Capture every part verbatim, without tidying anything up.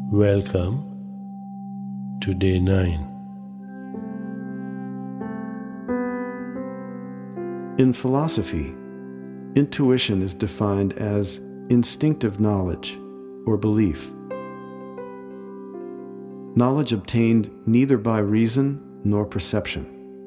Welcome to day nine. In philosophy, intuition is defined as instinctive knowledge or belief. Knowledge obtained neither by reason nor perception.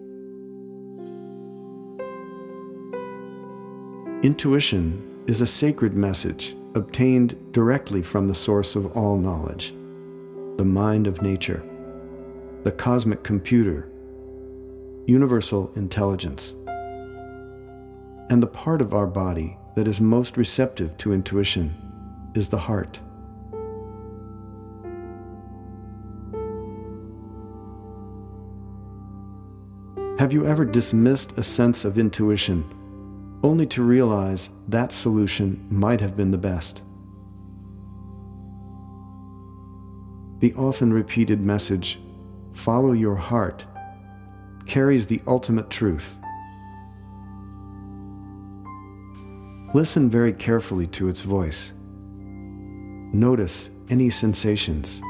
Intuition is a sacred message obtained directly from the source of all knowledge, the mind of nature, the cosmic computer, universal intelligence, and the part of our body that is most receptive to intuition is the heart. Have you ever dismissed a sense of intuition only to realize that solution might have been the best? The often repeated message, "Follow your heart," carries the ultimate truth. Listen very carefully to its voice. Notice any sensations.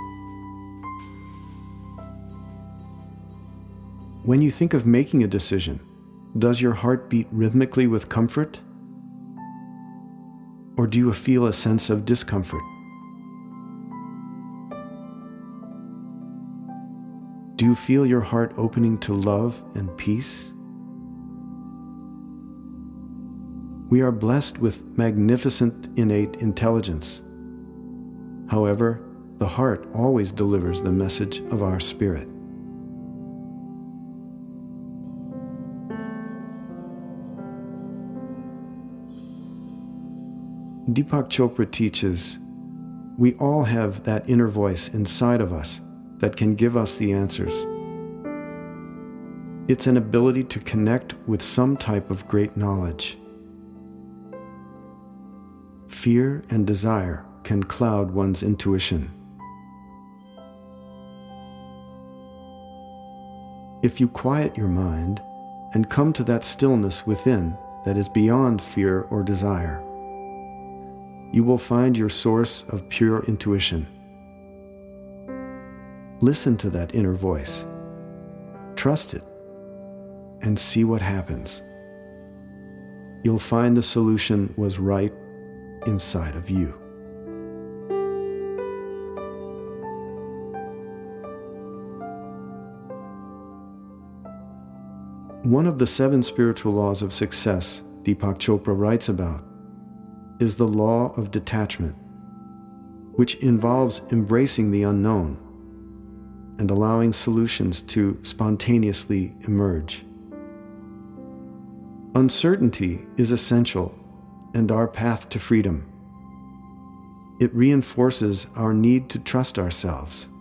When you think of making a decision, does your heart beat rhythmically with comfort? Or do you feel a sense of discomfort? Do you feel your heart opening to love and peace? We are blessed with magnificent innate intelligence. However, the heart always delivers the message of our spirit. Deepak Chopra teaches, we all have that inner voice inside of us that can give us the answers. It's an ability to connect with some type of great knowledge. Fear and desire can cloud one's intuition. If you quiet your mind and come to that stillness within that is beyond fear or desire, you will find your source of pure intuition. Listen to that inner voice. Trust it and see what happens. You'll find the solution was right inside of you. One of the seven spiritual laws of success Deepak Chopra writes about is the law of detachment, which involves embracing the unknown and allowing solutions to spontaneously emerge. Uncertainty is essential and our path to freedom. It reinforces our need to trust ourselves.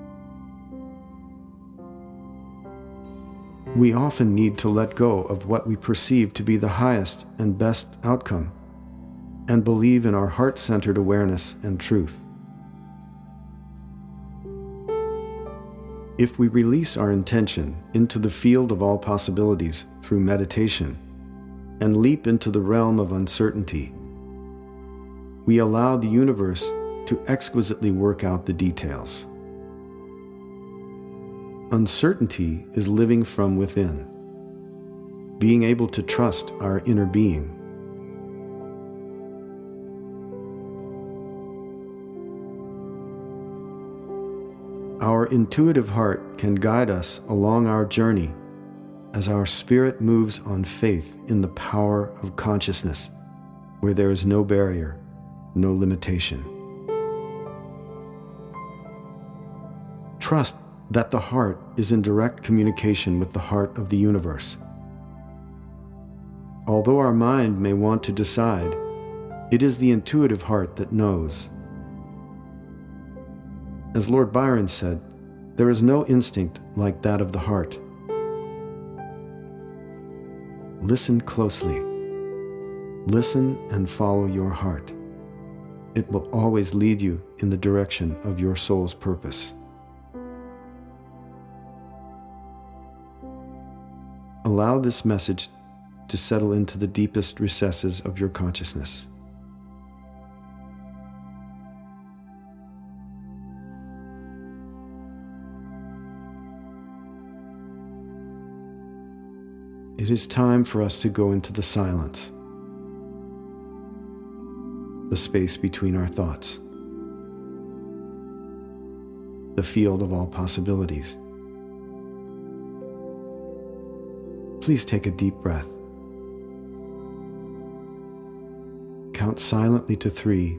We often need to let go of what we perceive to be the highest and best outcome and believe in our heart-centered awareness and truth. If we release our intention into the field of all possibilities through meditation and leap into the realm of uncertainty, we allow the universe to exquisitely work out the details. Uncertainty is living from within, being able to trust our inner being. Our intuitive heart can guide us along our journey as our spirit moves on faith in the power of consciousness, where there is no barrier, no limitation. Trust that the heart is in direct communication with the heart of the universe. Although our mind may want to decide, it is the intuitive heart that knows. As Lord Byron said, there is no instinct like that of the heart. Listen closely. Listen and follow your heart. It will always lead you in the direction of your soul's purpose. Allow this message to settle into the deepest recesses of your consciousness. It is time for us to go into the silence, the space between our thoughts, the field of all possibilities. Please take a deep breath. Count silently to three,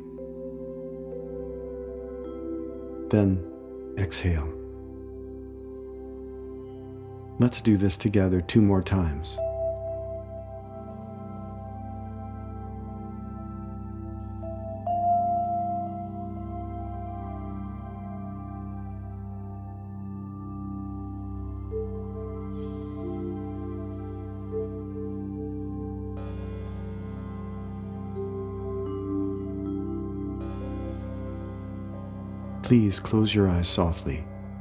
then exhale. Let's do this together two more times. Please close your eyes softly.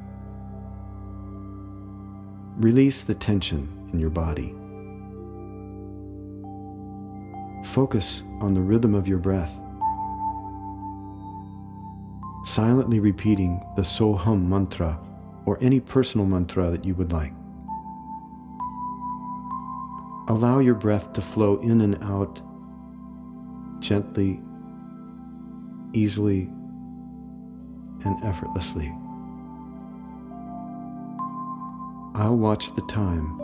Release the tension in your body. Focus on the rhythm of your breath, silently repeating the Soham mantra or any personal mantra that you would like. Allow your breath to flow in and out gently, easily, and effortlessly. I'll watch the time,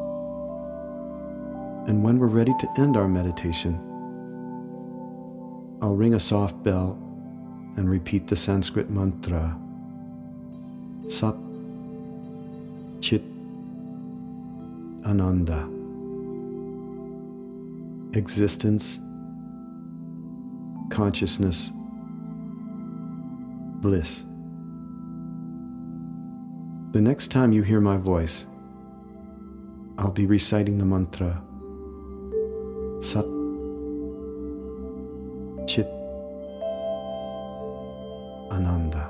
and when we're ready to end our meditation, I'll ring a soft bell and repeat the Sanskrit mantra, Sat Chit Ananda. Existence, consciousness, bliss. The next time you hear my voice, I'll be reciting the mantra, Sat Chit Ananda.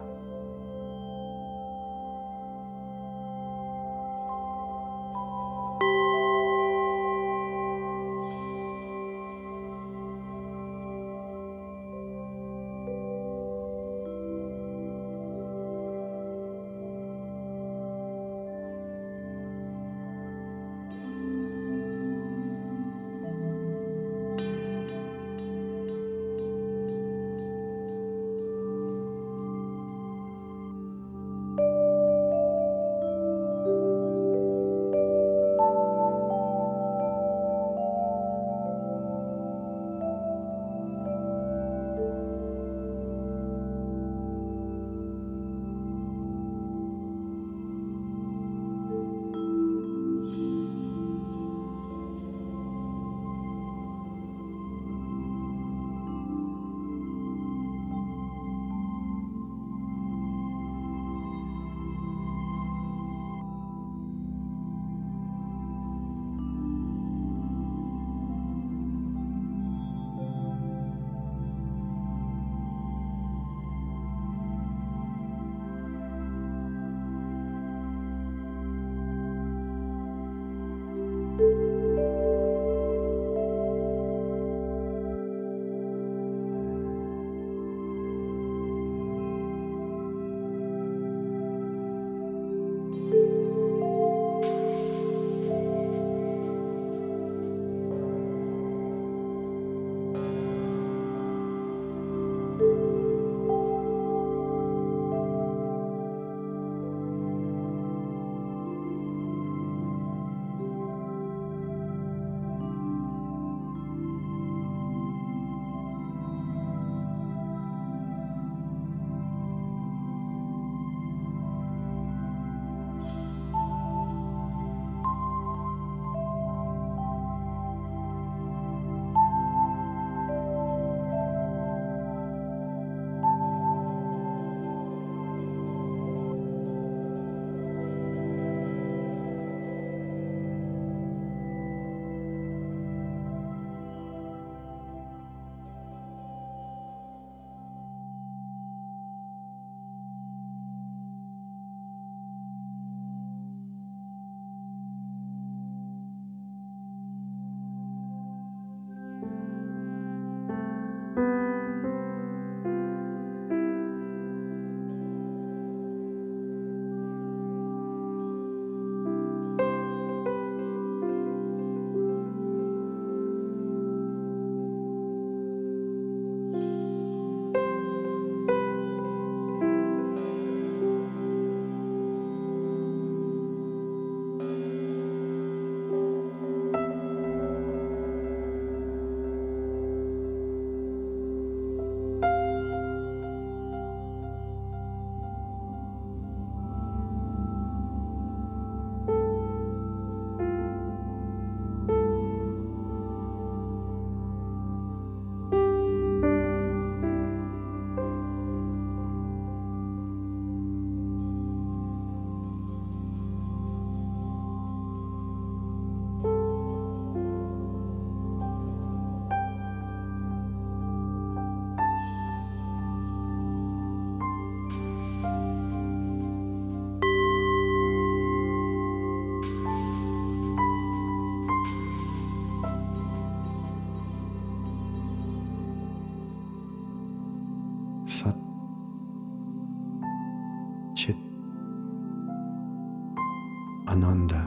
Ananda.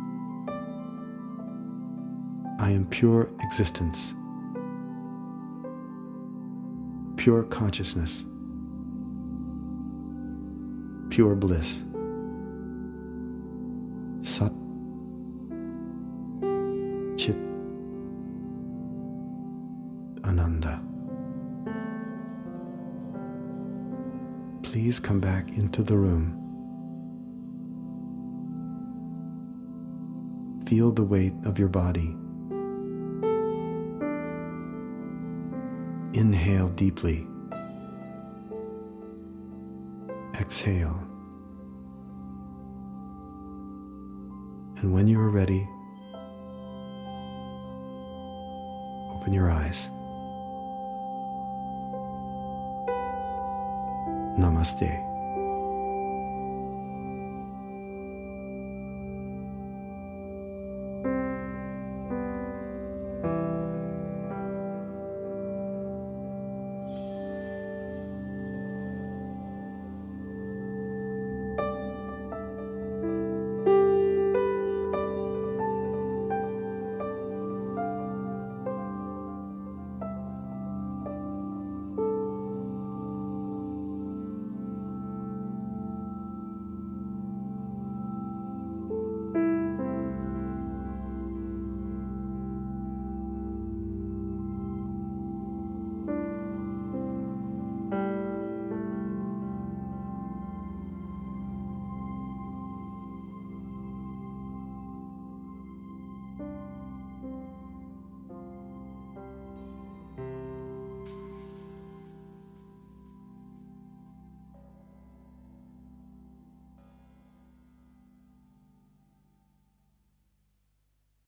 I am pure existence, pure consciousness, pure bliss. Sat Chit Ananda. Please come back into the room. Feel the weight of your body. Inhale deeply. Exhale. And when you are ready, open your eyes. Namaste.